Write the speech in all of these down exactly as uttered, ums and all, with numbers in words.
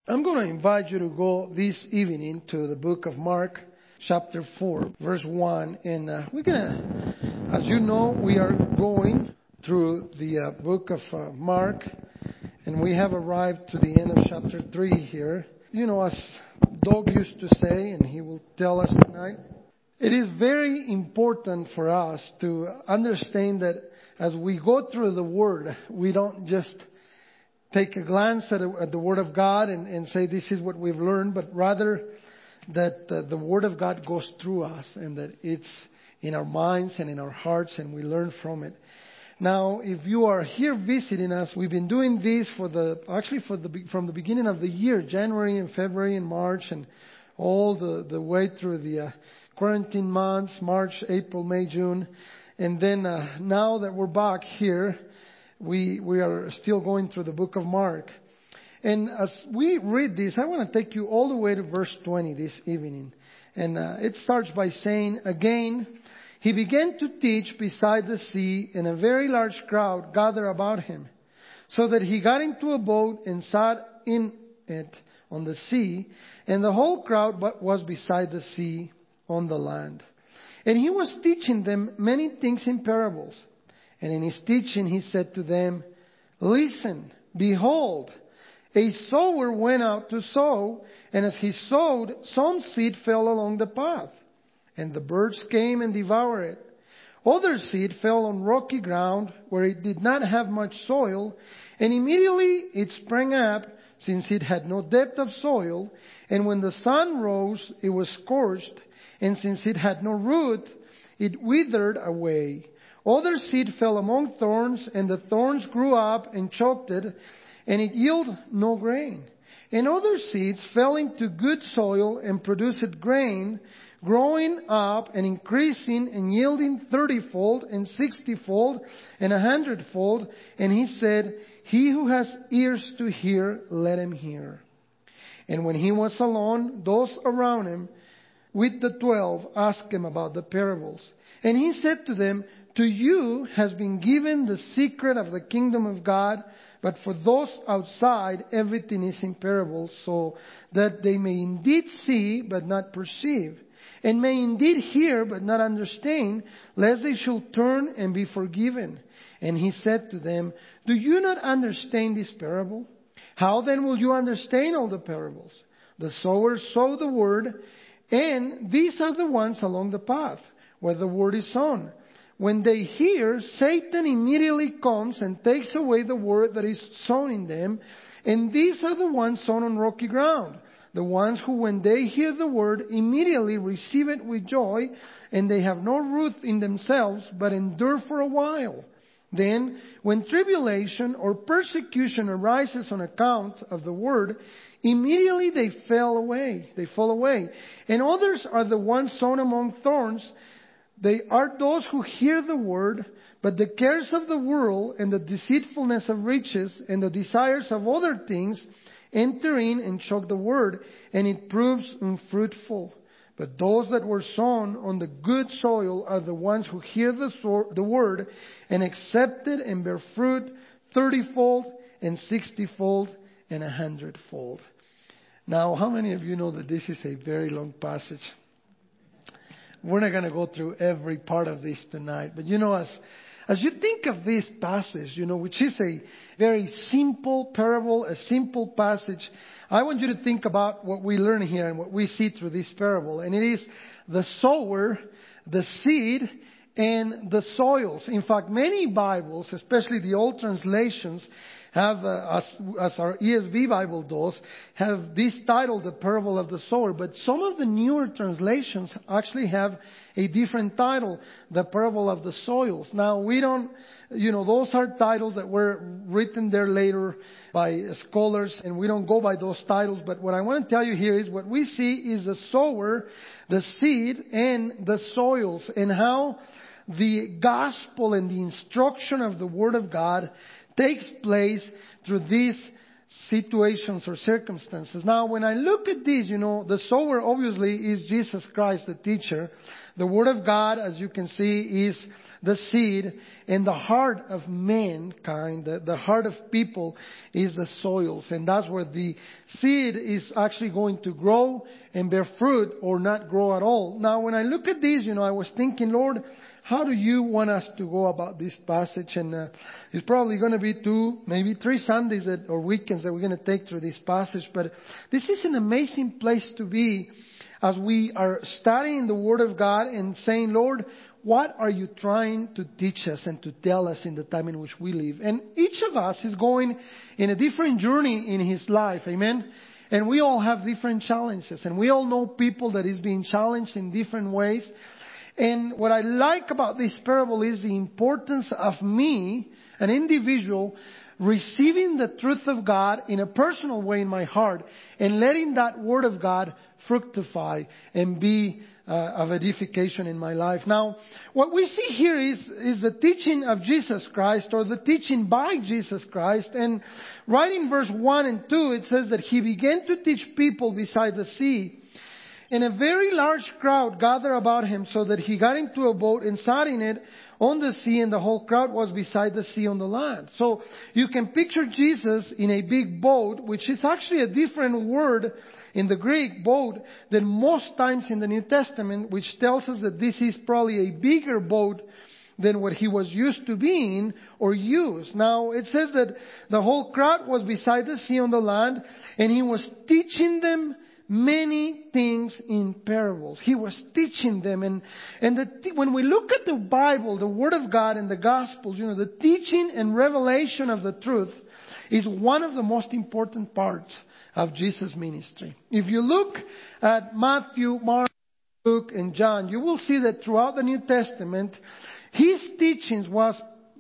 I'm going to invite you to go this evening to the book of Mark, chapter four, verse one. And uh, we're going to, as you know, we are going through the uh, book of uh, Mark. And we have arrived to the end of chapter three here. You know, as Doug used to say, and he will tell us tonight, it is very important for us to understand that as we go through the Word, we don't just take a glance at, a, at the Word of God and, and say this is what we've learned, but rather that uh, the Word of God goes through us and that it's in our minds and in our hearts and we learn from it. Now, if you are here visiting us, we've been doing this for the actually for the from the beginning of the year, January and February and March, and all the, the way through the uh, quarantine months, March, April, May, June, and then uh, now that we're back here, we we are still going through the book of Mark. And as we read this, I want to take you all the way to verse twenty this evening, and uh, it starts by saying, "Again, he began to teach beside the sea, and a very large crowd gathered about him, so that he got into a boat and sat in it on the sea, and the whole crowd was beside the sea on the land. And he was teaching them many things in parables. And in his teaching he said to them, 'Listen, behold, a sower went out to sow, and as he sowed, some seed fell along the path, and the birds came and devoured it. Other seed fell on rocky ground, where it did not have much soil, and immediately it sprang up, since it had no depth of soil. And when the sun rose, it was scorched, and since it had no root, it withered away. Other seed fell among thorns, and the thorns grew up and choked it, and it yielded no grain. And other seeds fell into good soil and produced grain, growing up and increasing and yielding thirtyfold and sixtyfold and a hundredfold.' And he said, 'He who has ears to hear, let him hear.' And when he was alone, those around him with the twelve asked him about the parables. And he said to them, 'To you has been given the secret of the kingdom of God, but for those outside everything is in parables, so that they may indeed see but not perceive, and may indeed hear but not understand, lest they should turn and be forgiven.' And he said to them, 'Do you not understand this parable? How then will you understand all the parables? The sower sowed the word, and these are the ones along the path, where the word is sown. When they hear, Satan immediately comes and takes away the word that is sown in them. And these are the ones sown on rocky ground, the ones who, when they hear the word, immediately receive it with joy, and they have no root in themselves, but endure for a while. Then, when tribulation or persecution arises on account of the word, immediately they fall away. They fall away. And others are the ones sown among thorns. They are those who hear the word, but the cares of the world and the deceitfulness of riches and the desires of other things enter in and choke the word, and it proves unfruitful. But those that were sown on the good soil are the ones who hear the, so- the word and accept it and bear fruit thirtyfold and sixtyfold and a hundredfold." Now, how many of you know that this is a very long passage? We're not going to go through every part of this tonight. But you know, as as you think of this passage, you know, which is a very simple parable, a simple passage, I want you to think about what we learn here and what we see through this parable. And it is the sower, the seed, and the soils. In fact, many Bibles, especially the old translations, have, uh, as, as our E S V Bible does, have this title, the parable of the sower. But some of the newer translations actually have a different title, the parable of the soils. Now, we don't, you know, those are titles that were written there later by scholars, and we don't go by those titles. But what I want to tell you here is what we see is the sower, the seed, and the soils, and how the gospel and the instruction of the Word of God takes place through these situations or circumstances. Now, when I look at this, you know, the sower obviously is Jesus Christ, the teacher. The Word of God, as you can see, is the seed, and the heart of mankind, the, the heart of people, is the soils. And that's where the seed is actually going to grow and bear fruit or not grow at all. Now, when I look at this, you know, I was thinking, Lord, how do you want us to go about this passage? And uh, it's probably going to be two, maybe three Sundays that, or weekends that we're going to take through this passage. But this is an amazing place to be as we are studying the Word of God and saying, Lord, what are you trying to teach us and to tell us in the time in which we live? And each of us is going in a different journey in his life. Amen? And we all have different challenges. And we all know people that is being challenged in different ways. And what I like about this parable is the importance of me, an individual, receiving the truth of God in a personal way in my heart and letting that Word of God fructify and be uh, of edification in my life. Now, what we see here is, is the teaching of Jesus Christ, or the teaching by Jesus Christ. And right in verse one and two, it says that He began to teach people beside the sea. And a very large crowd gathered about Him, so that He got into a boat and sat in it on the sea, and the whole crowd was beside the sea on the land. So you can picture Jesus in a big boat, which is actually a different word in the Greek, boat, than most times in the New Testament, which tells us that this is probably a bigger boat than what He was used to being or used. Now, it says that the whole crowd was beside the sea on the land, and He was teaching them many things in parables. He was teaching them. And, and the, when we look at the Bible, the Word of God and the Gospels, you know, the teaching and revelation of the truth is one of the most important parts of Jesus' ministry. If you look at Matthew, Mark, Luke, and John, you will see that throughout the New Testament, His teachings was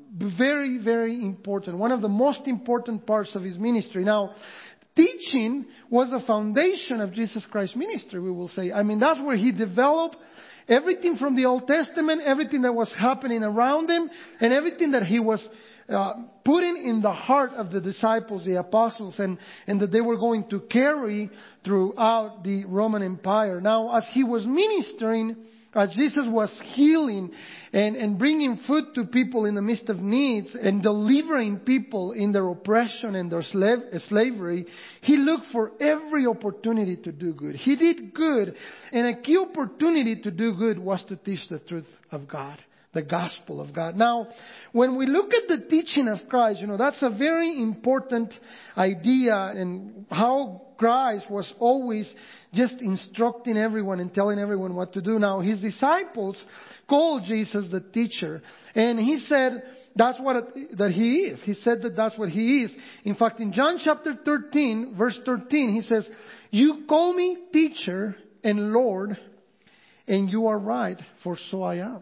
very, very important. One of the most important parts of His ministry. Now, teaching was the foundation of Jesus Christ's ministry, we will say. I mean, that's where He developed everything from the Old Testament, everything that was happening around Him, and everything that He was uh, putting in the heart of the disciples, the apostles, and, and that they were going to carry throughout the Roman Empire. Now, as He was ministering, as Jesus was healing and, and bringing food to people in the midst of needs and delivering people in their oppression and their slave, slavery, He looked for every opportunity to do good. He did good, and a key opportunity to do good was to teach the truth of God, the gospel of God. Now, when we look at the teaching of Christ, you know, that's a very important idea, and how Christ was always just instructing everyone and telling everyone what to do. Now, His disciples called Jesus the teacher, and He said that's what it, that He is. He said that that's what He is. In fact, in John chapter thirteen, verse thirteen, He says, "You call me teacher and Lord, and you are right, for so I am."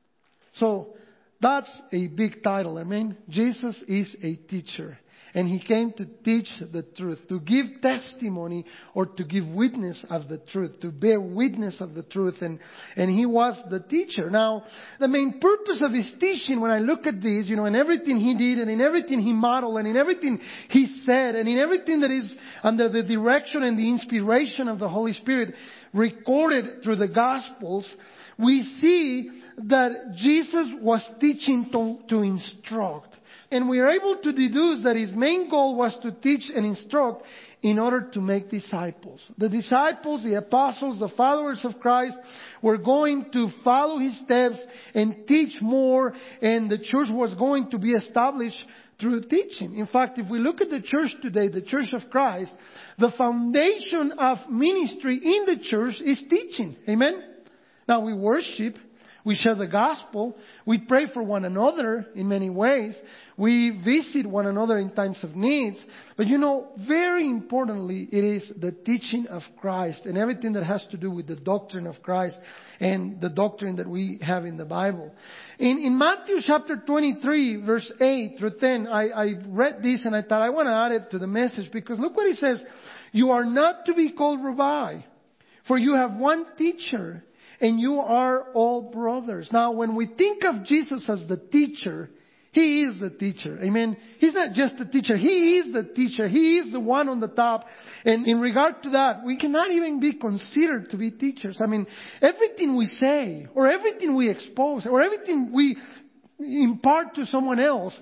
So that's a big title. I mean, Jesus is a teacher. And He came to teach the truth, to give testimony or to give witness of the truth, to bear witness of the truth. And, and He was the teacher. Now, the main purpose of His teaching, when I look at this, you know, in everything He did and in everything He modeled and in everything He said and in everything that is under the direction and the inspiration of the Holy Spirit recorded through the Gospels, we see that Jesus was teaching to, to instruct. And we are able to deduce that His main goal was to teach and instruct in order to make disciples. The disciples, the apostles, the followers of Christ were going to follow His steps and teach more, and the church was going to be established through teaching. In fact, if we look at the church today, the Church of Christ, the foundation of ministry in the church is teaching. Amen? Now, we worship. We share the gospel. We pray for one another in many ways. We visit one another in times of needs. But you know, very importantly, it is the teaching of Christ and everything that has to do with the doctrine of Christ and the doctrine that we have in the Bible. In, in Matthew chapter twenty-three, verse eight through ten, I, I read this and I thought I want to add it to the message, because look what it says. "You are not to be called Rabbi, for you have one teacher, and you are all brothers." Now, when we think of Jesus as the teacher, He is the teacher. Amen. He's not just the teacher. He is the teacher. He is the one on the top. And in regard to that, we cannot even be considered to be teachers. I mean, everything we say, or everything we expose, or everything we impart to someone else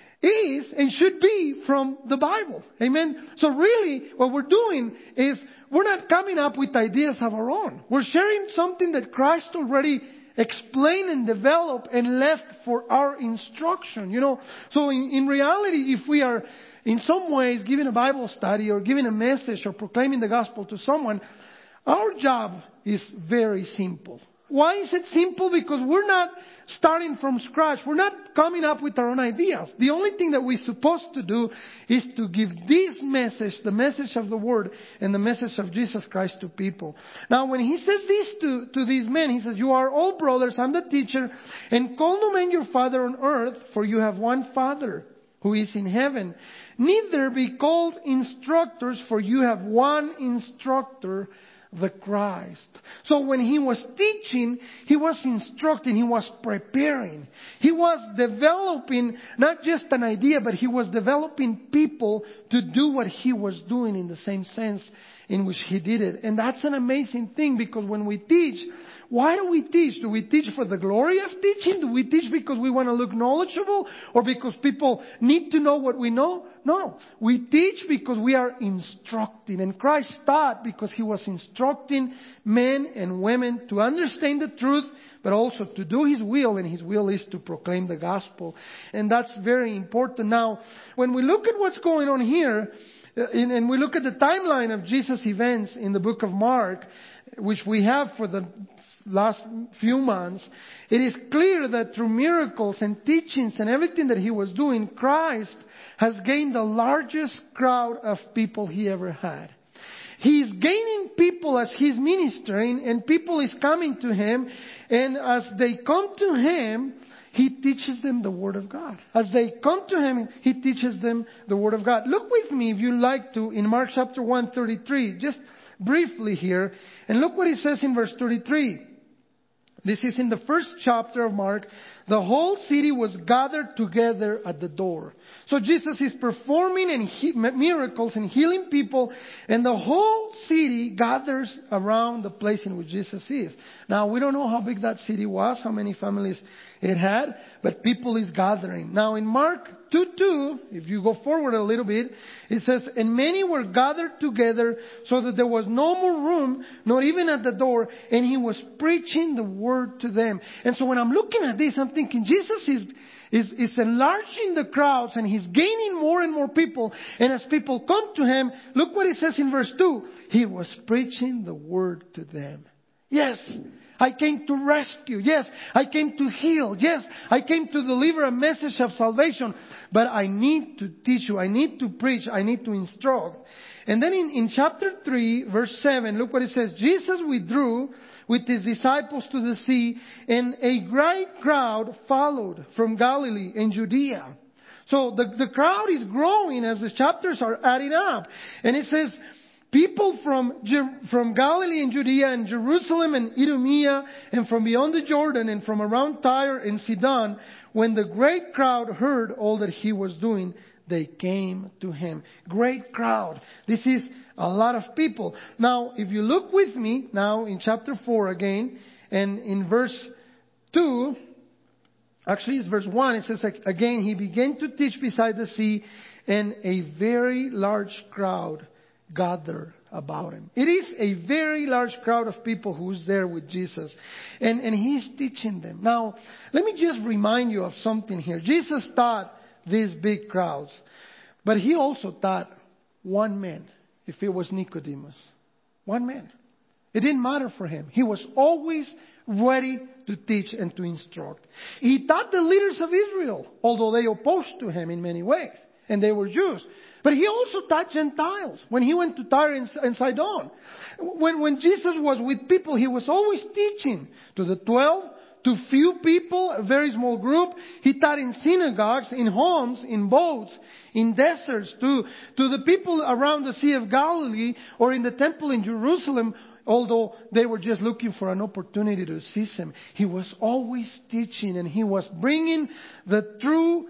is and should be from the Bible. Amen. So really what we're doing is we're not coming up with ideas of our own. We're sharing something that Christ already explained and developed and left for our instruction. You know, so in, in reality, if we are in some ways giving a Bible study or giving a message or proclaiming the gospel to someone, our job is very simple. Why is it simple? Because we're not starting from scratch. We're not coming up with our own ideas. The only thing that we're supposed to do is to give this message, the message of the Word and the message of Jesus Christ to people. Now, when he says this to, to these men, he says, "You are all brothers, I'm the teacher, and call no man your father on earth, for you have one Father who is in heaven. Neither be called instructors, for you have one instructor, the Christ." So when he was teaching, he was instructing, he was preparing. He was developing not just an idea, but he was developing people to do what he was doing in the same sense in which he did it. And that's an amazing thing, because when we teach, why do we teach? Do we teach for the glory of teaching? Do we teach because we want to look knowledgeable, or because people need to know what we know? No. We teach because we are instructing. And Christ taught because he was instructing men and women to understand the truth, but also to do his will. And his will is to proclaim the gospel. And that's very important. Now, when we look at what's going on here, and we look at the timeline of Jesus' events in the book of Mark, which we have for the last few months, it is clear that through miracles and teachings and everything that he was doing, Christ has gained the largest crowd of people he ever had. He's gaining people as he's ministering, and people is coming to him, and as they come to him, he teaches them the Word of God. As they come to him, he teaches them the Word of God. Look with me, if you like to, in Mark chapter one thirty-three, just briefly here, and look what he says in verse thirty-three. This is in the first chapter of Mark. The whole city was gathered together at the door. So Jesus is performing and he, miracles and healing people, and the whole city gathers around the place in which Jesus is. Now, we don't know how big that city was, how many families it had, but people is gathering. Now, in Mark two two, if you go forward a little bit, it says, "And many were gathered together, so that there was no more room, not even at the door, and he was preaching the word to them." And so when I'm looking at this, I'm thinking Jesus is Is, is enlarging the crowds, and he's gaining more and more people. And as people come to him, look what he says in verse two. He was preaching the word to them. Yes, I came to rescue. Yes, I came to heal. Yes, I came to deliver a message of salvation. But I need to teach you. I need to preach. I need to instruct. And then in, in chapter three, verse seven, look what it says. Jesus withdrew with his disciples to the sea, and a great crowd followed from Galilee and Judea. So the, the crowd is growing as the chapters are adding up. And it says, people from, from Galilee and Judea and Jerusalem and Idumea and from beyond the Jordan and from around Tyre and Sidon, when the great crowd heard all that he was doing, they came to him. Great crowd. This is a lot of people. Now, if you look with me now in chapter four again, and in verse two, actually it's verse one, it says again, he began to teach beside the sea, and a very large crowd gathered about him. It is a very large crowd of people who's there with Jesus, and, and he's teaching them. Now, let me just remind you of something here. Jesus taught these big crowds, but he also taught one man. If it was Nicodemus, one man. It didn't matter for him. He was always ready to teach and to instruct. He taught the leaders of Israel, although they opposed to him in many ways, and they were Jews. But he also taught Gentiles when he went to Tyre and Sidon. When, when Jesus was with people, he was always teaching to the twelve, to few people, a very small group. He taught in synagogues, in homes, in boats, in deserts, to, to the people around the Sea of Galilee or in the temple in Jerusalem, although they were just looking for an opportunity to seize him. He was always teaching, and he was bringing the true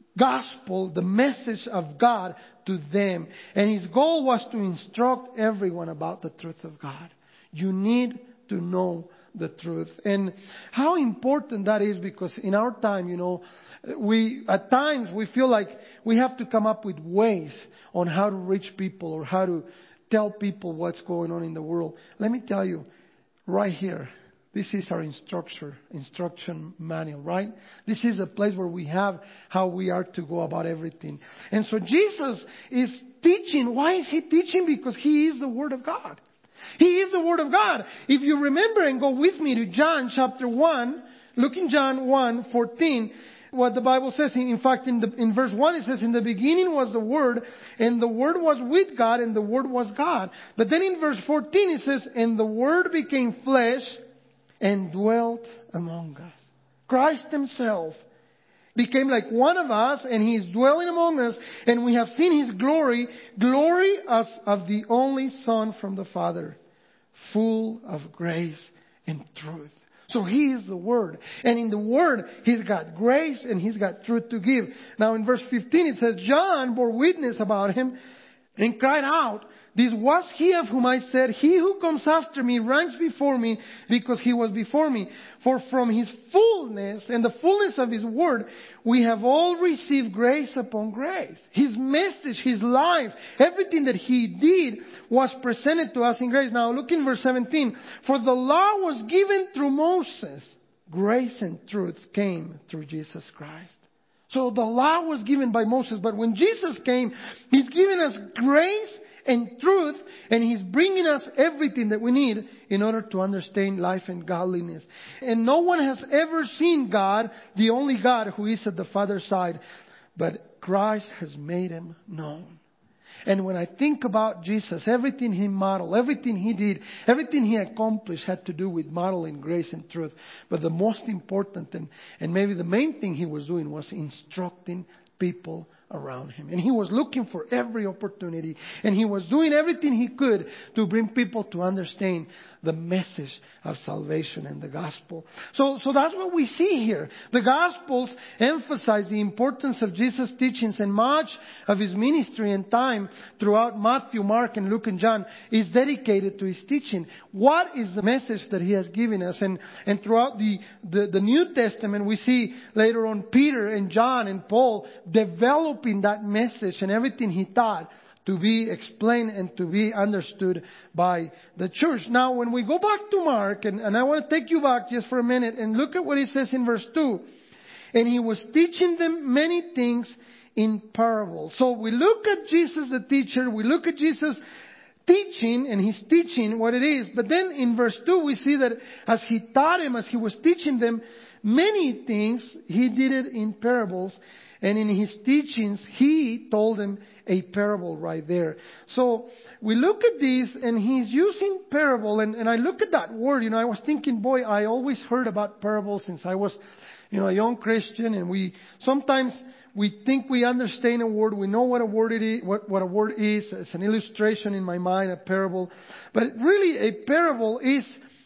gospel, the message of God to them. And his goal was to instruct everyone about the truth of God. You need to know the truth. And how important that is, because in our time, you know, we, at times we feel like we have to come up with ways on how to reach people or how to tell people what's going on in the world. Let me tell you, right here, this is our instruction, instruction manual, right? This is a place where we have how we are to go about everything. And so Jesus is teaching. Why is He teaching? Because He is the Word of God. He is the Word of God. If you remember and go with me to John chapter one, look in John one fourteen, what the Bible says. In fact, in, the, in verse one it says, in the beginning was the Word, and the Word was with God, and the Word was God. But then in verse fourteen it says, and the Word became flesh and dwelt among us. Christ Himself became like one of us, and He is dwelling among us, and we have seen His glory, glory as of the only Son from the Father, full of grace and truth. So He is the Word. And in the Word, He's got grace and He's got truth to give. Now in verse fifteen it says, John bore witness about Him and cried out, this was He of whom I said, He who comes after me ranks before me, because He was before me. For from His fullness and the fullness of His Word, we have all received grace upon grace. His message, His life, everything that He did was presented to us in grace. Now look in verse seventeen. For the law was given through Moses. Grace and truth came through Jesus Christ. So the law was given by Moses, but when Jesus came, He's given us grace and truth, and He's bringing us everything that we need in order to understand life and godliness. And no one has ever seen God, the only God who is at the Father's side, but Christ has made Him known. And when I think about Jesus, everything He modeled, everything He did, everything He accomplished had to do with modeling grace and truth. But the most important and, and maybe the main thing He was doing was instructing people around Him. And He was looking for every opportunity, and He was doing everything He could to bring people to understand the message of salvation and the gospel. So, so that's what we see here. The Gospels emphasize the importance of Jesus' teachings, and much of His ministry and time throughout Matthew, Mark, and Luke, and John is dedicated to His teaching. What is the message that He has given us? And, and throughout the, the, the New Testament, we see later on Peter and John and Paul developing that message and everything He taught to be explained and to be understood by the church. Now, when we go back to Mark, and, and I want to take you back just for a minute and look at what it says in verse two. And He was teaching them many things in parables. So we look at Jesus the teacher, we look at Jesus teaching, and He's teaching what it is. But then in verse two we see that as He taught them, as He was teaching them many things, He did it in parables. And in His teachings, He told them a parable right there. So we look at this, and He's using parable. And, and I look at that word, you know, I was thinking, boy, I always heard about parables since I was, you know, a young Christian. And we sometimes we think we understand a word. We know what a word it is, what, what a word is. It's an illustration in my mind, a parable. But really, a parable is,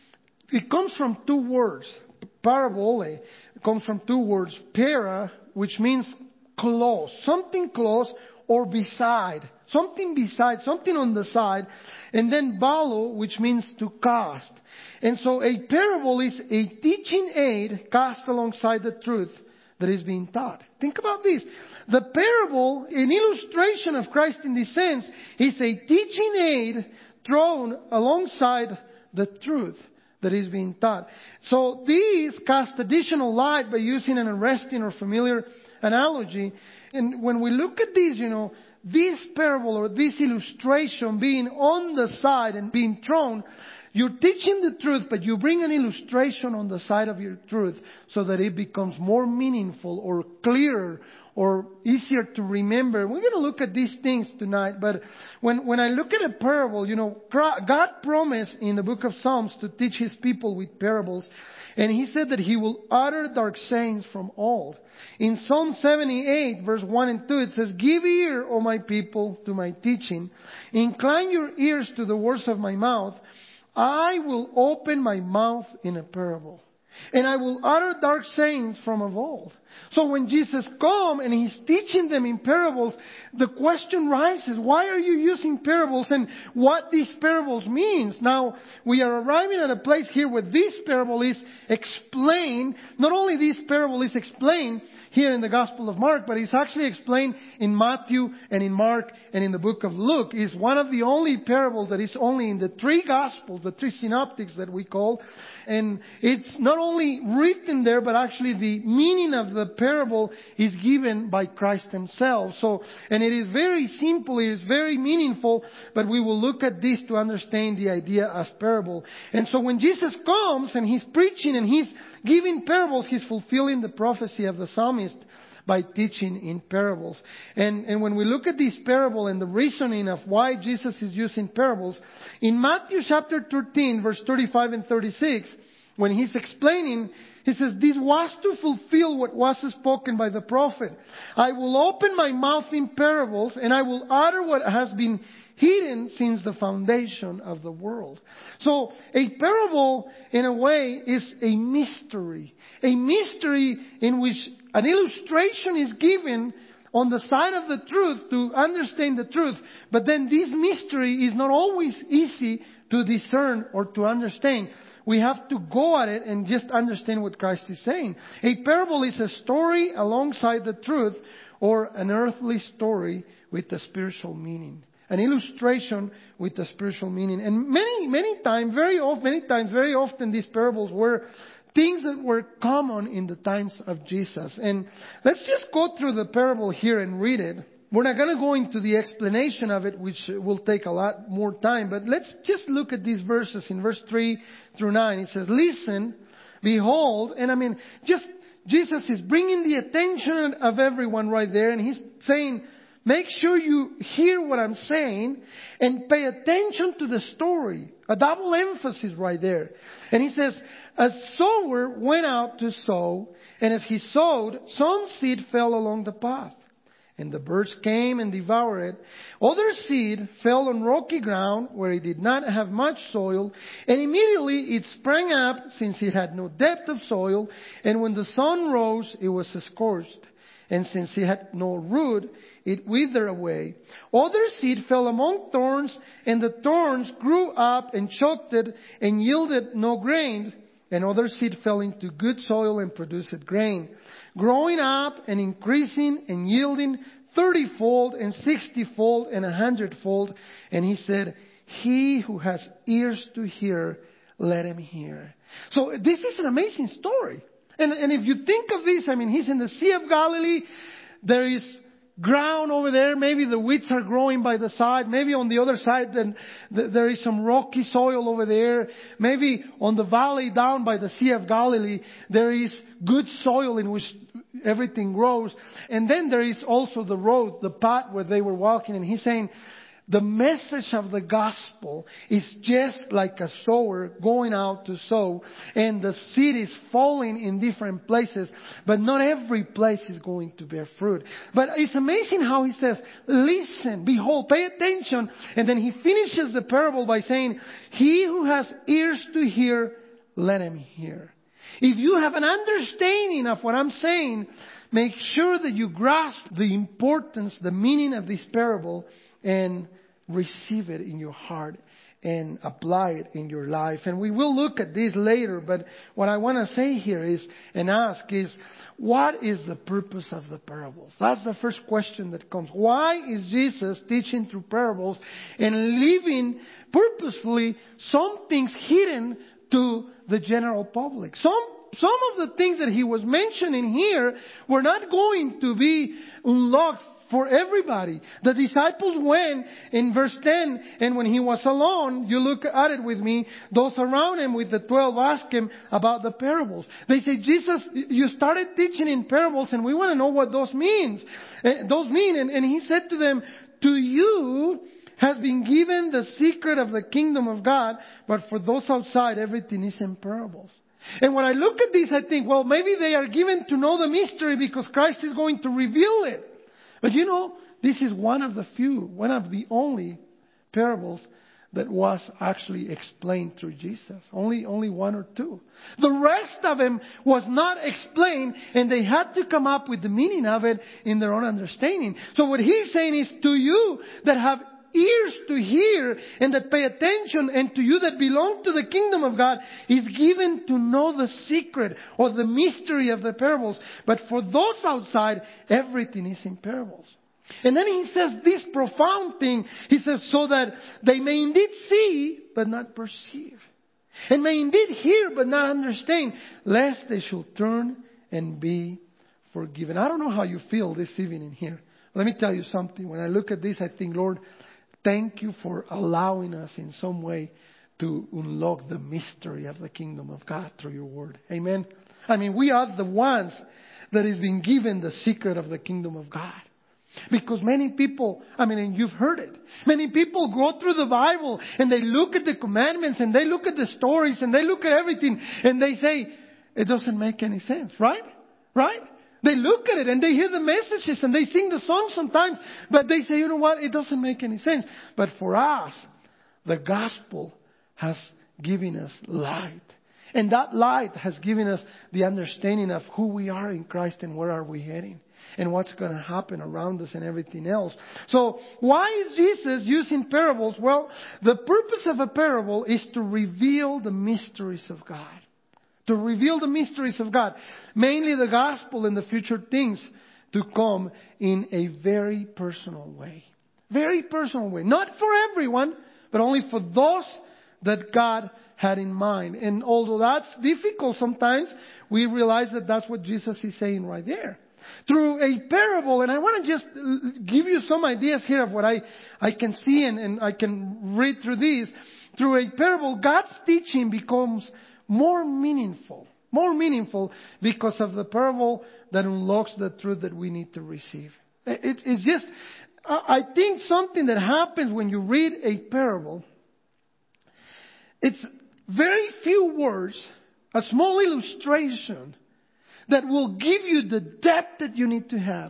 it comes from two words. Parable, it comes from two words. Para, which means close, something close or beside, something beside, something on the side, and then balo, which means to cast. And so a parable is a teaching aid cast alongside the truth that is being taught. Think about this. The parable, an illustration of Christ in this sense, is a teaching aid thrown alongside the truth that is being taught. So these cast additional light by using an arresting or familiar analogy. And when we look at this, you know, this parable or this illustration being on the side and being thrown, you're teaching the truth, but you bring an illustration on the side of your truth so that it becomes more meaningful or clearer or easier to remember. We're going to look at these things tonight, but when, when I look at a parable, you know, God promised in the book of Psalms to teach His people with parables. And He said that He will utter dark sayings from old. In Psalm seventy-eight, verse one and two, it says, give ear, O my people, to my teaching. Incline your ears to the words of my mouth. I will open my mouth in a parable. And I will utter dark sayings from of old. So when Jesus comes and He's teaching them in parables, the question rises, why are you using parables and what these parables means? Now, we are arriving at a place here where this parable is explained. Not only this parable is explained here in the Gospel of Mark, but it's actually explained in Matthew and in Mark and in the book of Luke. It's one of the only parables that is only in the three Gospels, the three synoptics that we call. And it's not only written there, but actually the meaning of the parable is given by Christ Himself. So, and it is very simple, it is very meaningful, but we will look at this to understand the idea of parable. And so when Jesus comes and He's preaching and He's giving parables, He's fulfilling the prophecy of the psalmist by teaching in parables. And, and when we look at this parable and the reasoning of why Jesus is using parables, in Matthew chapter thirteen, verse thirty-five and thirty-six, when He's explaining, He says, this was to fulfill what was spoken by the prophet. I will open my mouth in parables and I will utter what has been hidden since the foundation of the world. So a parable, in a way, is a mystery. A mystery in which an illustration is given on the side of the truth to understand the truth. But then this mystery is not always easy to discern or to understand. We have to go at it and just understand what Christ is saying. A parable is a story alongside the truth, or an earthly story with a spiritual meaning. An illustration with a spiritual meaning. And many, many times, very often, many times, very often these parables were things that were common in the times of Jesus. And let's just go through the parable here and read it. We're not going to go into the explanation of it, which will take a lot more time. But let's just look at these verses in verse three through nine. It says, listen, behold. And I mean, just Jesus is bringing the attention of everyone right there. And He's saying, make sure you hear what I'm saying and pay attention to the story. A double emphasis right there. And He says, a sower went out to sow, and as he sowed, some seed fell along the path, and the birds came and devoured it. Other seed fell on rocky ground where it did not have much soil, and immediately it sprang up since it had no depth of soil, and when the sun rose, it was scorched. And since it had no root, it withered away. Other seed fell among thorns, and the thorns grew up and choked it and yielded no grain. And other seed fell into good soil and produced grain, growing up and increasing and yielding thirty-fold and sixty-fold and a hundredfold. And He said, he who has ears to hear, let him hear. So this is an amazing story. And, and if you think of this, I mean, He's in the Sea of Galilee. There is ground over there. Maybe the weeds are growing by the side. Maybe on the other side, then th- there is some rocky soil over there. Maybe on the valley down by the Sea of Galilee, there is good soil in which everything grows. And then there is also the road, the path where they were walking. And He's saying, the message of the gospel is just like a sower going out to sow, and the seed is falling in different places, but not every place is going to bear fruit. But it's amazing how He says, listen, behold, pay attention. And then He finishes the parable by saying, he who has ears to hear, let him hear. If you have an understanding of what I'm saying, make sure that you grasp the importance, the meaning of this parable, and receive it in your heart and apply it in your life. And we will look at this later, but what I want to say here is, and ask is, what is the purpose of the parables? That's the first question that comes. Why is Jesus teaching through parables and leaving purposefully some things hidden to the general public? Some Some of the things that He was mentioning here were not going to be unlocked for everybody. The disciples went in verse ten, and when He was alone, you look at it with me, those around Him with the twelve asked Him about the parables. They say, Jesus, you started teaching in parables and we want to know what those means. Those mean. And, and He said to them, to you has been given the secret of the kingdom of God, but for those outside, everything is in parables. And when I look at this, I think, well, maybe they are given to know the mystery because Christ is going to reveal it. But you know, this is one of the few, one of the only parables that was actually explained through Jesus. Only, only one or two. The rest of them was not explained, and they had to come up with the meaning of it in their own understanding. So what he's saying is, to you that have ears to hear and that pay attention, and to you that belong to the kingdom of God, is given to know the secret or the mystery of the parables. But for those outside, everything is in parables. And then he says this profound thing. He says, so that they may indeed see, but not perceive. And may indeed hear, but not understand, lest they should turn and be forgiven. I don't know how you feel this evening here. Let me tell you something. When I look at this, I think, Lord, thank you for allowing us in some way to unlock the mystery of the kingdom of God through your word. Amen. I mean, we are the ones that has been given the secret of the kingdom of God. Because many people, I mean, and you've heard it, many people go through the Bible and they look at the commandments and they look at the stories and they look at everything and they say, it doesn't make any sense, right? Right? They look at it and they hear the messages and they sing the songs sometimes, but they say, you know what, it doesn't make any sense. But for us, the gospel has given us light. And that light has given us the understanding of who we are in Christ and where are we heading. And what's going to happen around us and everything else. So, why is Jesus using parables? Well, the purpose of a parable is to reveal the mysteries of God. To reveal the mysteries of God. Mainly the gospel and the future things to come in a very personal way. Very personal way. Not for everyone, but only for those that God had in mind. And although that's difficult sometimes, we realize that that's what Jesus is saying right there. Through a parable, and I want to just give you some ideas here of what I, I can see and, and I can read through these. Through a parable, God's teaching becomes more meaningful. More meaningful because of the parable that unlocks the truth that we need to receive. It, it's just, I think something that happens when you read a parable, it's very few words, a small illustration, that will give you the depth that you need to have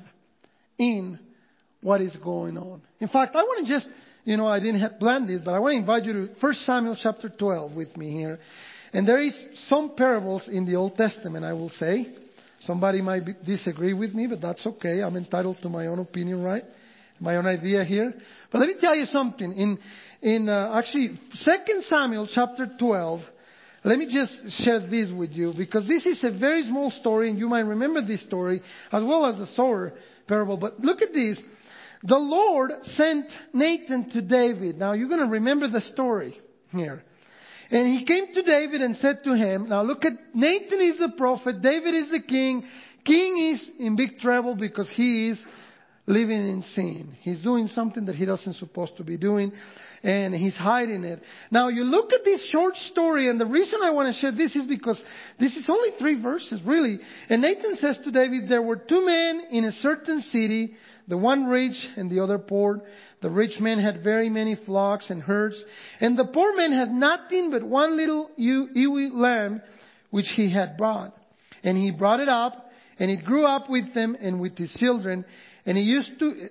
in what is going on. In fact, I want to just, you know, I didn't have planned this, but I want to invite you to First Samuel chapter twelve with me here. And there is some parables in the Old Testament, I will say. Somebody might be, disagree with me, but that's okay. I'm entitled to my own opinion, right? My own idea here. But let me tell you something. In, in uh, actually, Second Samuel chapter twelve, let me just share this with you, because this is a very small story, and you might remember this story, as well as the sower parable. But look at this. The Lord sent Nathan to David. Now, you're going to remember the story here. And he came to David and said to him, now look at, Nathan is the prophet, David is the king. King is in big trouble because he is living in sin. He's doing something that he doesn't supposed to be doing. And he's hiding it. Now you look at this short story, and the reason I want to share this is because this is only three verses, really. And Nathan says to David, there were two men in a certain city, the one rich and the other poor. The rich man had very many flocks and herds, and the poor man had nothing but one little ewe lamb which he had brought. And he brought it up, and it grew up with them and with his children, and he used to...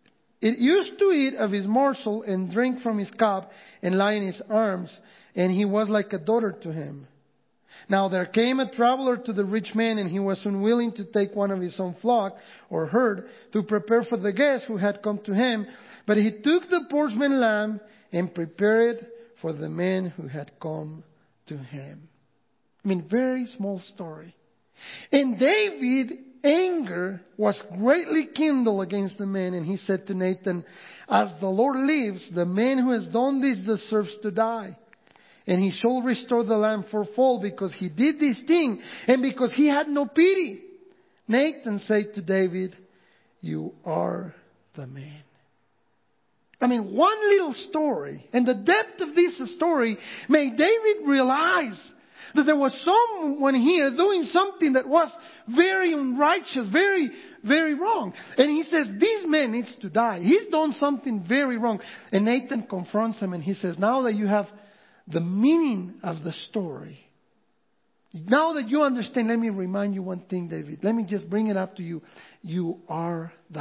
It used to eat of his morsel and drink from his cup and lie in his arms, and he was like a daughter to him. Now there came a traveler to the rich man, and he was unwilling to take one of his own flock or herd to prepare for the guest who had come to him, but he took the poor man's lamb and prepared it for the man who had come to him. I mean, very small story. And David, anger was greatly kindled against the man, and he said to Nathan, as the Lord lives, the man who has done this deserves to die. And he shall restore the lamb fourfold, because he did this thing, and because he had no pity. Nathan said to David, you are the man. I mean, one little story, and the depth of this story made David realize that there was someone here doing something that was very unrighteous, very, very wrong. And he says, this man needs to die. He's done something very wrong. And Nathan confronts him and he says, now that you have the meaning of the story, now that you understand, let me remind you one thing, David. Let me just bring it up to you. You are that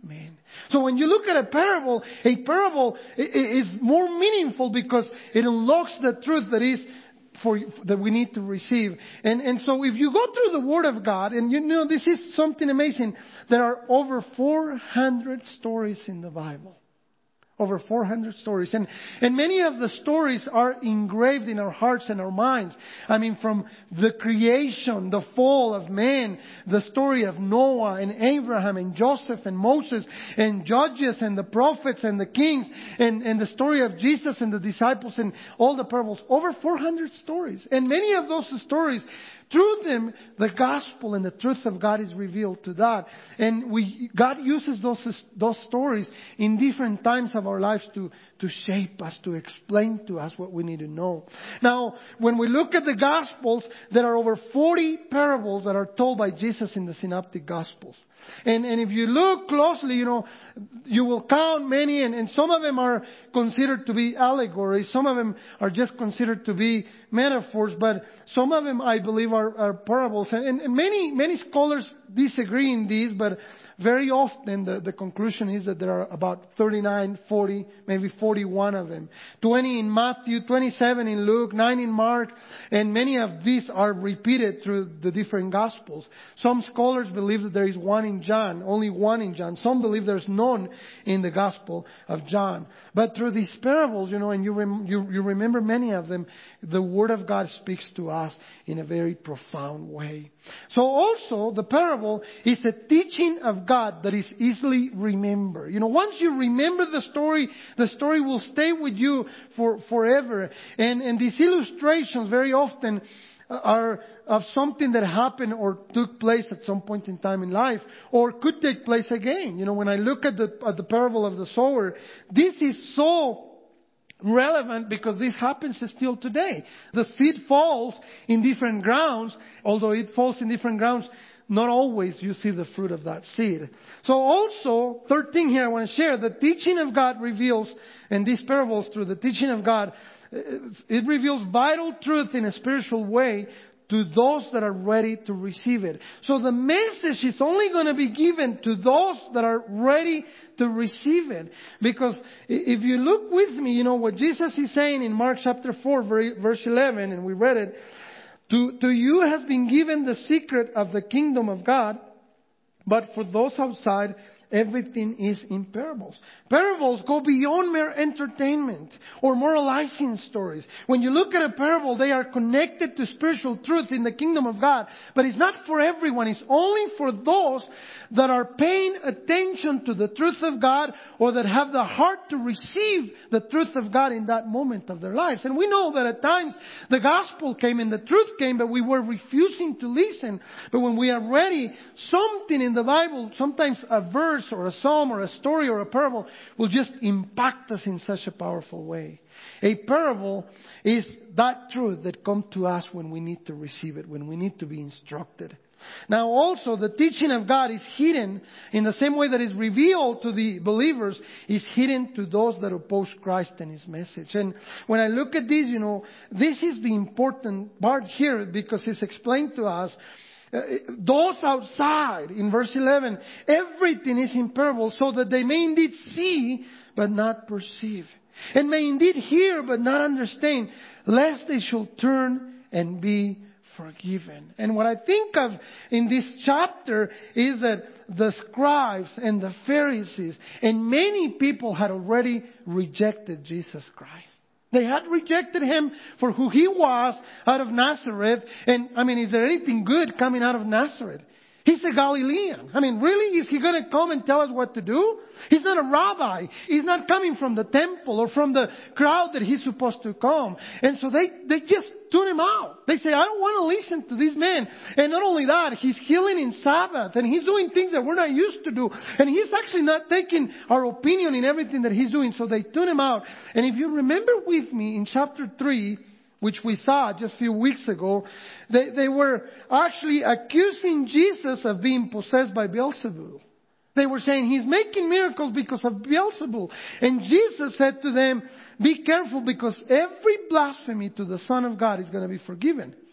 men. So when you look at a parable, a parable is more meaningful because it unlocks the truth that is for that we need to receive. And and so if you go through the Word of God, and you know this is something amazing, there are over four hundred stories in the Bible. Over four hundred stories. And, and many of the stories are engraved in our hearts and our minds. I mean, from the creation, the fall of man, the story of Noah and Abraham and Joseph and Moses and Judges and the prophets and the kings and, and the story of Jesus and the disciples and all the parables. Over four hundred stories. And many of those stories, through them, the gospel and the truth of God is revealed to that. And we, God uses those, those stories in different times of our lives to, to shape us, to explain to us what we need to know. Now, when we look at the gospels, there are over forty parables that are told by Jesus in the synoptic gospels. And, and if you look closely, you know, you will count many, and, and some of them are considered to be allegories. Some of them are just considered to be metaphors, but some of them, I believe, are, are parables. And, and many, many scholars disagree in these, but very often the, the conclusion is that there are about thirty-nine, forty, maybe forty-one of them. twenty in Matthew, twenty-seven in Luke, nine in Mark, and many of these are repeated through the different Gospels. Some scholars believe that there is one in John, only one in John. Some believe there's none in the Gospel of John. But through these parables, you know, and you, rem- you, you remember many of them, the Word of God speaks to us in a very profound way. So also, the parable is a teaching of God that is easily remembered. You know, once you remember the story, the story will stay with you for forever. And, and these illustrations very often are of something that happened or took place at some point in time in life, or could take place again. You know, when I look at the at the parable of the sower, this is so relevant because this happens still today. The seed falls in different grounds, although it falls in different grounds, not always you see the fruit of that seed. So also, third thing here I want to share, the teaching of God reveals, and these parables through the teaching of God, it reveals vital truth in a spiritual way to those that are ready to receive it. So the message is only going to be given to those that are ready to receive it. Because if you look with me, you know what Jesus is saying in Mark chapter four, verse eleven, and we read it, to, to you has been given the secret of the kingdom of God, but for those outside, everything is in parables. Parables go beyond mere entertainment or moralizing stories. When you look at a parable, they are connected to spiritual truth in the kingdom of God. But it's not for everyone. It's only for those that are paying attention to the truth of God, or that have the heart to receive the truth of God in that moment of their lives. And we know that at times the gospel came and the truth came, but we were refusing to listen. But when we are ready, something in the Bible, sometimes a verse or a psalm or a story or a parable, will just impact us in such a powerful way. A parable is that truth that comes to us when we need to receive it, when we need to be instructed. Now also, the teaching of God is hidden in the same way that is revealed to the believers, is hidden to those that oppose Christ and His message. And when I look at this, you know, this is the important part here, because it's explained to us. Uh, those outside, in verse eleven, everything is in parables, so that they may indeed see, but not perceive. And may indeed hear, but not understand, lest they should turn and be forgiven. And what I think of in this chapter is that the scribes and the Pharisees and many people had already rejected Jesus Christ. They had rejected Him for who He was out of Nazareth. And I mean, is there anything good coming out of Nazareth? He's a Galilean. I mean, really? Is He going to come and tell us what to do? He's not a rabbi. He's not coming from the temple or from the crowd that He's supposed to come. And so they, they just tune Him out. They say, I don't want to listen to this man. And not only that, He's healing in Sabbath. And He's doing things that we're not used to do. And He's actually not taking our opinion in everything that He's doing. So they tune Him out. And if you remember with me in chapter three, which we saw just a few weeks ago, they, they were actually accusing Jesus of being possessed by Beelzebul. They were saying He's making miracles because of Beelzebul. And Jesus said to them, be careful, because every blasphemy to the Son of God is going to be forgiven.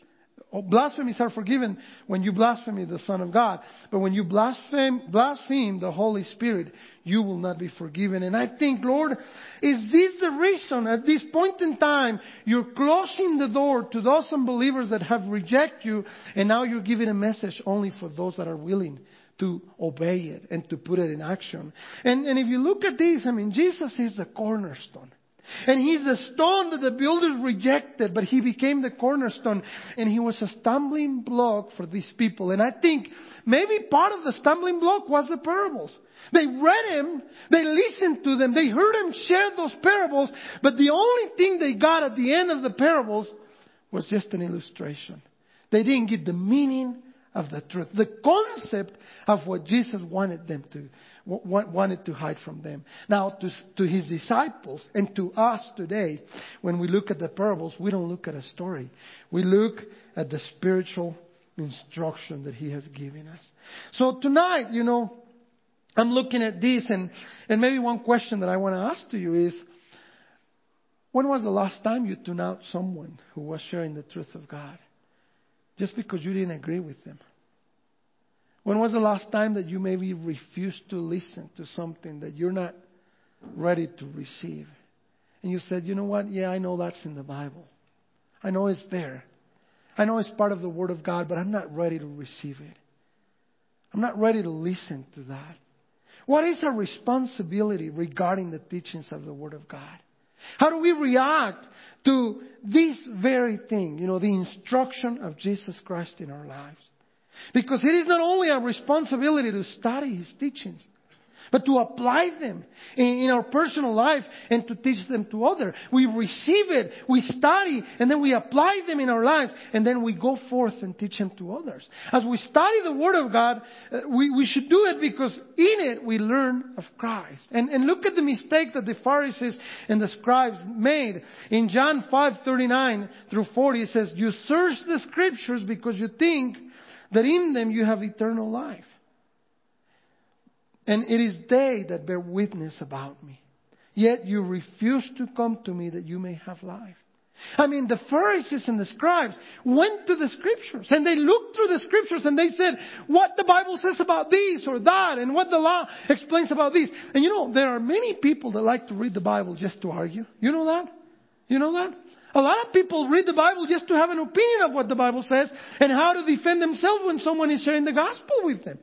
blasphemies are forgiven when you blaspheme the Son of God. But when you blaspheme, blaspheme the Holy Spirit, you will not be forgiven. And I think, Lord, is this the reason at this point in time you're closing the door to those unbelievers that have rejected you, and now you're giving a message only for those that are willing to obey it and to put it in action? And, and if you look at this, I mean, Jesus is the cornerstone. And He's the stone that the builders rejected, but He became the cornerstone. And He was a stumbling block for these people. And I think maybe part of the stumbling block was the parables. They read Him, they listened to them, they heard Him share those parables, but the only thing they got at the end of the parables was just an illustration. They didn't get the meaning of the truth, the concept of what Jesus wanted them to wanted to hide from them. Now, to, to His disciples and to us today, when we look at the parables, we don't look at a story. We look at the spiritual instruction that He has given us. So tonight, you know, I'm looking at this, and, and maybe one question that I want to ask to you is, when was the last time you tuned out someone who was sharing the truth of God just because you didn't agree with them? When was the last time that you maybe refused to listen to something that you're not ready to receive? And you said, you know what? Yeah, I know that's in the Bible. I know it's there. I know it's part of the Word of God, but I'm not ready to receive it. I'm not ready to listen to that. What is our responsibility regarding the teachings of the Word of God? How do we react to this very thing, you know, the instruction of Jesus Christ in our lives? Because it is not only our responsibility to study His teachings, but to apply them in, in our personal life and to teach them to others. We receive it, we study, and then we apply them in our lives, and then we go forth and teach them to others. As we study the Word of God, uh, we, we should do it because in it we learn of Christ. And, and look at the mistake that the Pharisees and the scribes made. In John five thirty-nine through forty, it says, "You search the Scriptures because you think that in them you have eternal life. And it is they that bear witness about me. Yet you refuse to come to me that you may have life." I mean, the Pharisees and the scribes went to the Scriptures and they looked through the Scriptures and they said what the Bible says about this or that and what the law explains about this. And you know, there are many people that like to read the Bible just to argue. You know that? You know that? A lot of people read the Bible just to have an opinion of what the Bible says and how to defend themselves when someone is sharing the gospel with them.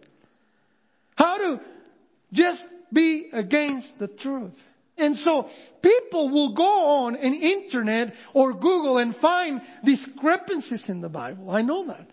How to just be against the truth. And so people will go on an internet or Google and find discrepancies in the Bible. I know that.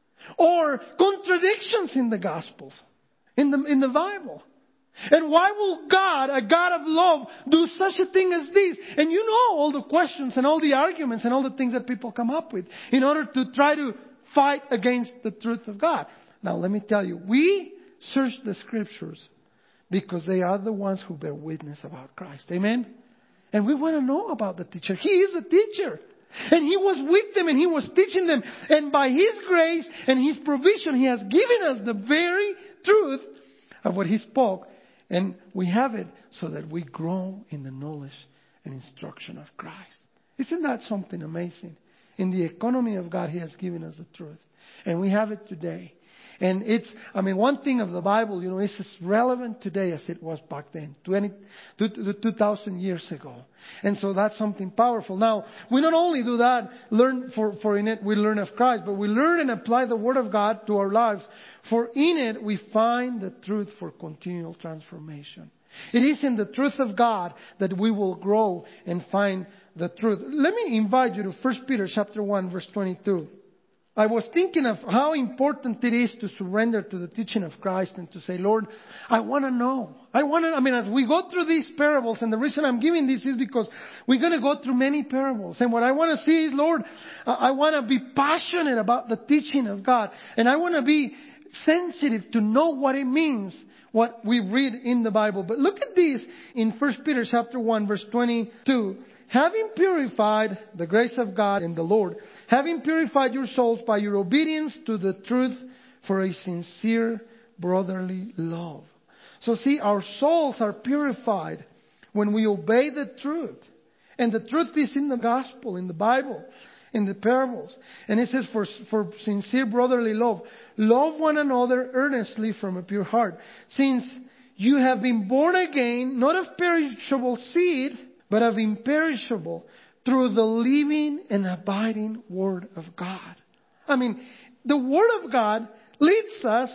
Or contradictions in the Gospels, in the, in the Bible. And why will God, a God of love, do such a thing as this? And you know all the questions and all the arguments and all the things that people come up with in order to try to fight against the truth of God. Now let me tell you, we search the Scriptures because they are the ones who bear witness about Christ. Amen? And we want to know about the teacher. He is a teacher. And He was with them and He was teaching them. And by His grace and His provision, He has given us the very truth of what He spoke. And we have it so that we grow in the knowledge and instruction of Christ. Isn't that something amazing? In the economy of God, He has given us the truth. And we have it today. And it's, I mean, one thing of the Bible, you know, it's as relevant today as it was back then, twenty, two thousand years ago. And so that's something powerful. Now, we not only do that, learn for, for in it we learn of Christ, but we learn and apply the Word of God to our lives. For in it we find the truth for continual transformation. It is in the truth of God that we will grow and find the truth. Let me invite you to First Peter chapter one, verse twenty-two. I was thinking of how important it is to surrender to the teaching of Christ and to say, Lord, I want to know. I want to, I mean, as we go through these parables, and the reason I'm giving this is because we're going to go through many parables. And what I want to see is, Lord, I want to be passionate about the teaching of God. And I want to be sensitive to know what it means, what we read in the Bible. But look at this in First Peter chapter one, verse twenty-two. Having purified the grace of God in the Lord, having purified your souls by your obedience to the truth for a sincere brotherly love. So see, our souls are purified when we obey the truth. And the truth is in the gospel, in the Bible. in the parables. And it says, for, for sincere brotherly love, love one another earnestly from a pure heart. Since you have been born again, not of perishable seed, but of imperishable, through the living and abiding Word of God. I mean, the Word of God leads us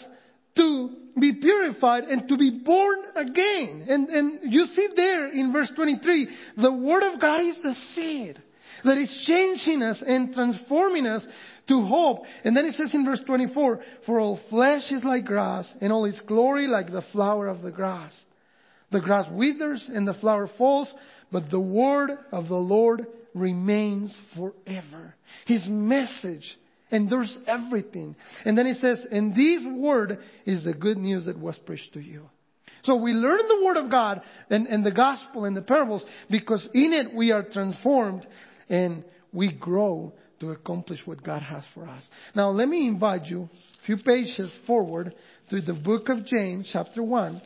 to be purified and to be born again. And, and you see there in verse twenty-three, the Word of God is the seed that is changing us and transforming us to hope. And then it says in verse twenty-four, for all flesh is like grass, and all its glory like the flower of the grass. The grass withers and the flower falls, but the word of the Lord remains forever. His message endures everything. And then it says, and this word is the good news that was preached to you. So we learn the Word of God and, and the gospel and the parables, because in it we are transformed and we grow to accomplish what God has for us. Now let me invite you a few pages forward to the book of James, chapter one.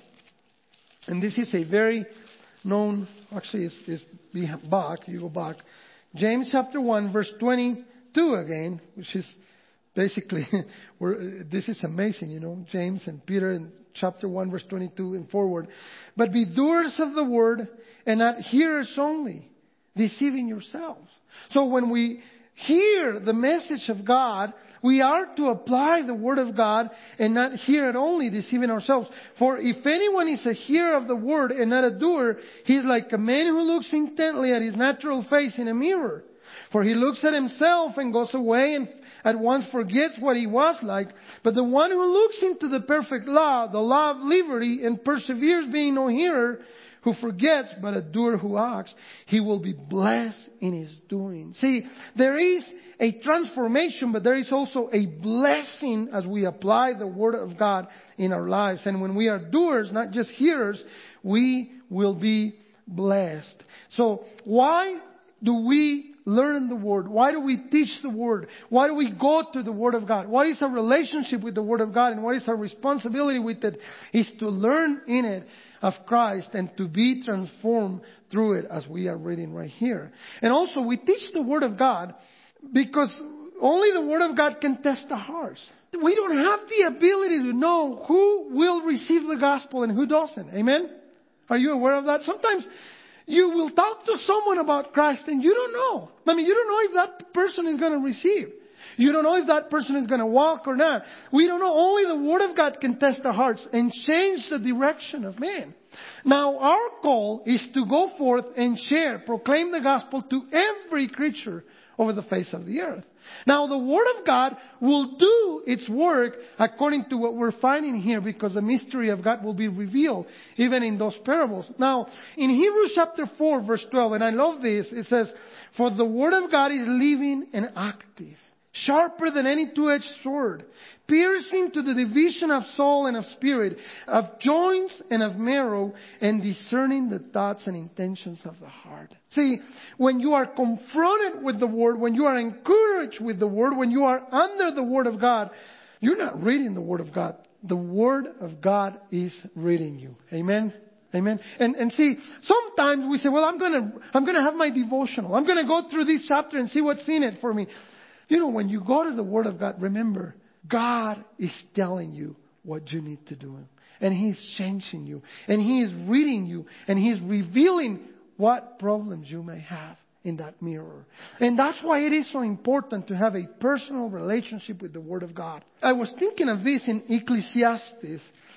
And this is a very known, actually it's, it's back, you go back. James chapter one, verse twenty-two again, which is basically, we're, this is amazing, you know, James and Peter in chapter one, verse twenty-two and forward. But be doers of the word and not hearers only, deceiving yourselves. So when we hear the message of God, we are to apply the word of God and not hear it only, deceiving ourselves. For if anyone is a hearer of the word and not a doer, he is like a man who looks intently at his natural face in a mirror. For he looks at himself and goes away and at once forgets what he was like. But the one who looks into the perfect law, the law of liberty, and perseveres, being no hearer who forgets, but a doer who acts, he will be blessed in his doing. See, there is a transformation, but there is also a blessing as we apply the Word of God in our lives. And when we are doers, not just hearers, we will be blessed. So why do we learn the Word? Why do we teach the Word? Why do we go to the Word of God? What is our relationship with the Word of God, and what is our responsibility with it? Is to learn in it of Christ and to be transformed through it, as we are reading right here. And also we teach the Word of God because only the Word of God can test the hearts. We don't have the ability to know who will receive the gospel and who doesn't. Amen? Are you aware of that? Sometimes you will talk to someone about Christ and you don't know. I mean, you don't know if that person is going to receive. You don't know if that person is going to walk or not. We don't know. Only the Word of God can test our hearts and change the direction of man. Now, our call is to go forth and share, proclaim the gospel to every creature over the face of the earth. Now, the Word of God will do its work according to what we're finding here, because the mystery of God will be revealed even in those parables. Now, in Hebrews chapter four, verse twelve, and I love this, it says, for the Word of God is living and active, sharper than any two-edged sword, piercing to the division of soul and of spirit, of joints and of marrow, and discerning the thoughts and intentions of the heart. See, when you are confronted with the Word, when you are encouraged with the Word, when you are under the Word of God, you're not reading the Word of God. The Word of God is reading you. Amen? Amen. And and see, sometimes we say, well, I'm gonna I'm gonna have my devotional. I'm gonna go through this chapter and see what's in it for me. You know, when you go to the Word of God, remember, God is telling you what you need to do. And He's changing you. And He is reading you. And He is revealing what problems you may have in that mirror. And that's why it is so important to have a personal relationship with the Word of God. I was thinking of this in Ecclesiastes.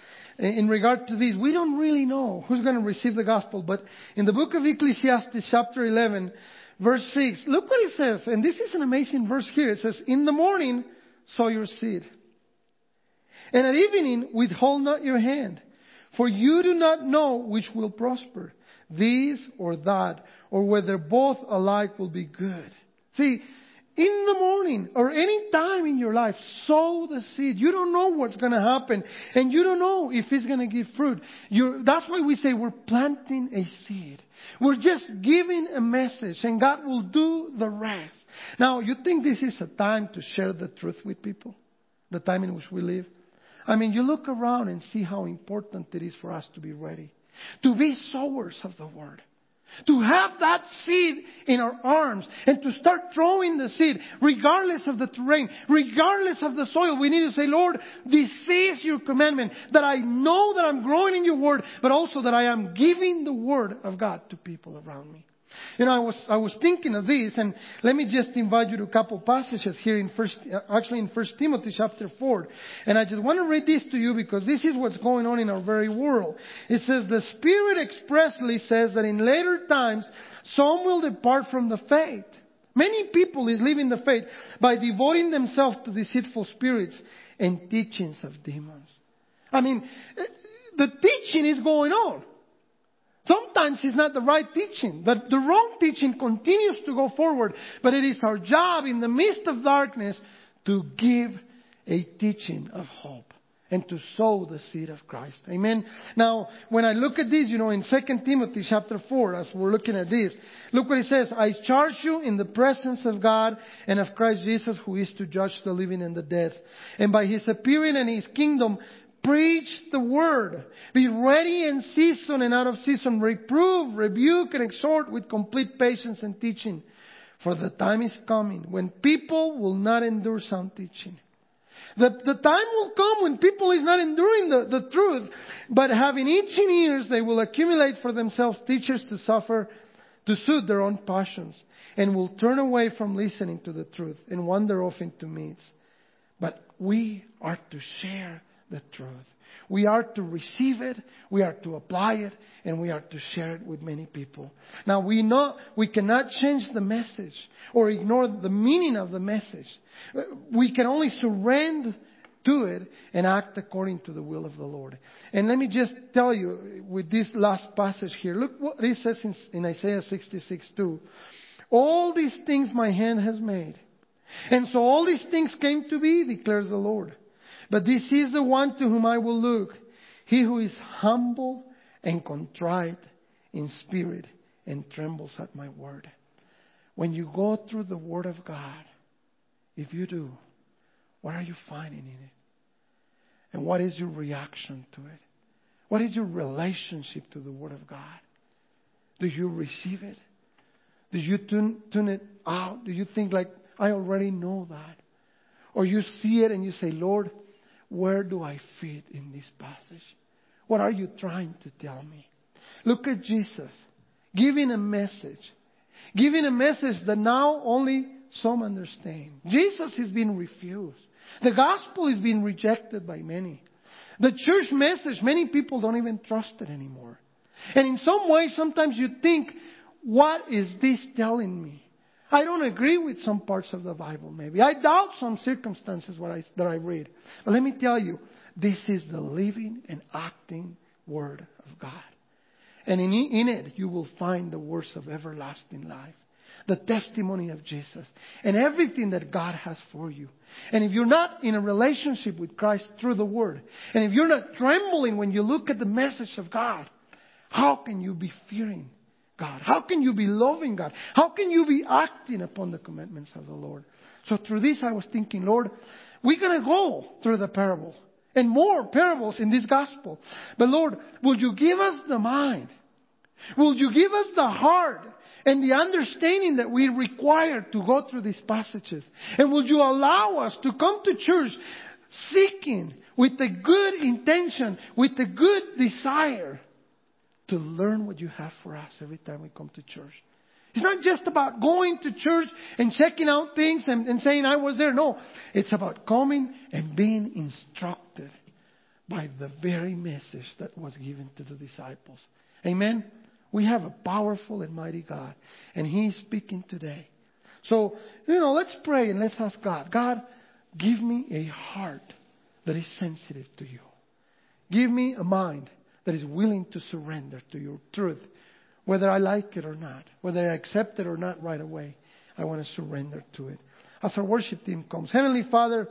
In regard to this, we don't really know who's going to receive the gospel. But in the book of Ecclesiastes, chapter eleven, verse six, look what it says. And this is an amazing verse here. It says, in the morning, sow your seed. And at evening, withhold not your hand. For you do not know which will prosper, this or that, or whether both alike will be good. See, in the morning or any time in your life, sow the seed. You don't know what's going to happen. And you don't know if it's going to give fruit. You're, that's why we say we're planting a seed. We're just giving a message and God will do the rest. Now, you think this is a time to share the truth with people? The time in which we live? I mean, you look around and see how important it is for us to be ready. To be sowers of the Word. To have that seed in our arms and to start throwing the seed regardless of the terrain, regardless of the soil. We need to say, Lord, this is your commandment, that I know that I'm growing in your word, but also that I am giving the word of God to people around me. You know, I was I was thinking of this, and let me just invite you to a couple passages here in first, actually in First Timothy chapter four, and I just want to read this to you because this is what's going on in our very world. It says, the Spirit expressly says that in later times some will depart from the faith. Many people is leaving the faith by devoting themselves to deceitful spirits and teachings of demons. I mean, the teaching is going on. Sometimes it's not the right teaching. The, the wrong teaching continues to go forward. But it is our job in the midst of darkness to give a teaching of hope and to sow the seed of Christ. Amen. Now, when I look at this, you know, in Second Timothy chapter four, as we're looking at this, look what it says. I charge you in the presence of God and of Christ Jesus, who is to judge the living and the dead. And by His appearing and His kingdom, preach the word. Be ready in season and out of season. Reprove, rebuke, and exhort with complete patience and teaching. For the time is coming when people will not endure sound teaching. The, the time will come when people is not enduring the, the truth, but having itching ears, they will accumulate for themselves teachers to suffer, to suit their own passions, and will turn away from listening to the truth and wander off into myths. But we are to share the truth. We are to receive it, we are to apply it, and we are to share it with many people. Now we know we cannot change the message or ignore the meaning of the message. We can only surrender to it and act according to the will of the Lord. And let me just tell you with this last passage here, look what it says in, in Isaiah sixty-six two. All these things my hand has made. And so all these things came to be, declares the Lord. But this is the one to whom I will look, he who is humble and contrite in spirit and trembles at my word. When you go through the Word of God, if you do, what are you finding in it? And what is your reaction to it? What is your relationship to the Word of God? Do you receive it? Do you tune, tune it out? Do you think like, I already know that? Or you see it and you say, Lord, where do I fit in this passage? What are you trying to tell me? Look at Jesus giving a message. Giving a message that now only some understand. Jesus is being refused. The gospel is being rejected by many. The church message, many people don't even trust it anymore. And in some ways, sometimes you think, what is this telling me? I don't agree with some parts of the Bible, maybe. I doubt some circumstances what I, that I read. But let me tell you, this is the living and acting Word of God. And in, in it, you will find the words of everlasting life. The testimony of Jesus. And everything that God has for you. And if you're not in a relationship with Christ through the Word, and if you're not trembling when you look at the message of God, how can you be fearing God? How can you be loving God? How can you be acting upon the commandments of the Lord? So through this I was thinking, Lord, we're going to go through the parable and more parables in this gospel. But Lord, will you give us the mind? Will you give us the heart and the understanding that we require to go through these passages? And will you allow us to come to church seeking with a good intention, with a good desire to learn what you have for us every time we come to church? It's not just about going to church and checking out things and, and saying I was there. No, it's about coming and being instructed by the very message that was given to the disciples. Amen? We have a powerful and mighty God, and He is speaking today. So, you know, let's pray and let's ask God, God, give me a heart that is sensitive to you. Give me a mind that is willing to surrender to your truth, whether I like it or not, whether I accept it or not right away. I want to surrender to it. As our worship team comes, Heavenly Father,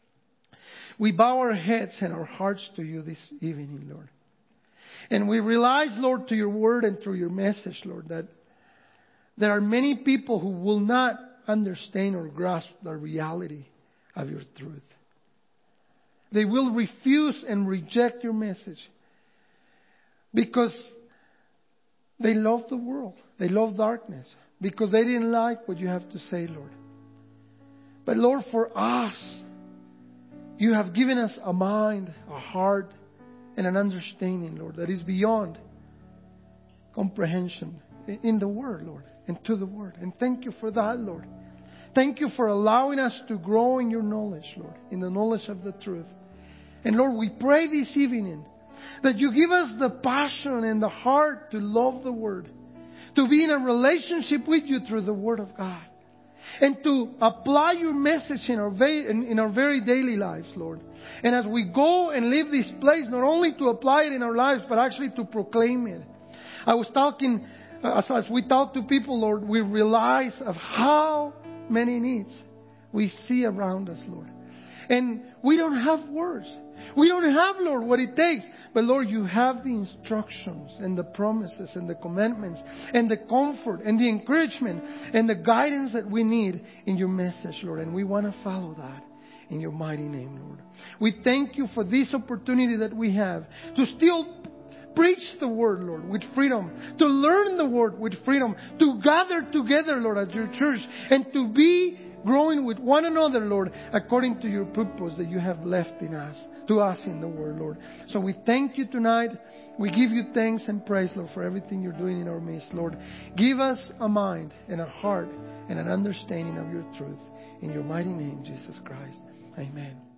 we bow our heads and our hearts to you this evening, Lord. And we realize, Lord, through your word and through your message, Lord, that there are many people who will not understand or grasp the reality of your truth. They will refuse and reject your message because They love the world. They love darkness because they didn't like what you have to say, Lord. But Lord, for us, you have given us a mind, a heart, and an understanding, Lord, that is beyond comprehension in the Word, Lord, and to the Word. And thank you for that, Lord. Thank you for allowing us to grow in your knowledge, Lord, in the knowledge of the truth. And Lord, we pray this evening that you give us the passion and the heart to love the Word, to be in a relationship with you through the Word of God, and to apply your message in our very, in, in our very daily lives, Lord. And as we go and leave this place, not only to apply it in our lives, but actually to proclaim it. I was talking, as, as we talk to people, Lord, we realize of how many needs we see around us, Lord. And we don't have words. We don't have, Lord, what it takes. But Lord, you have the instructions and the promises and the commandments and the comfort and the encouragement and the guidance that we need in your message, Lord. And we want to follow that in your mighty name, Lord. We thank you for this opportunity that we have to still preach the Word, Lord, with freedom, to learn the Word with freedom, to gather together, Lord, at your church, and to be growing with one another, Lord, according to your purpose that you have left in us, to us in the Word, Lord. So we thank you tonight. We give you thanks and praise, Lord, for everything you're doing in our midst, Lord. Give us a mind and a heart and an understanding of your truth. In your mighty name, Jesus Christ. Amen.